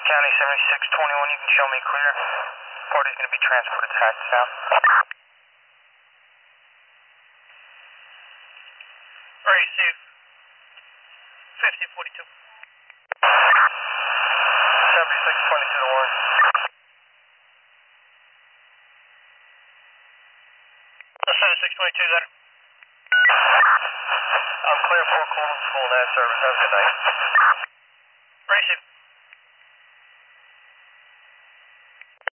County 7621, you can show me clear. Party's going to be transported to Hackettstown. Receive. 5042. 7622 to Warren. 7622 there. I'm clear for Coleman School and service. Have a good night. Receive.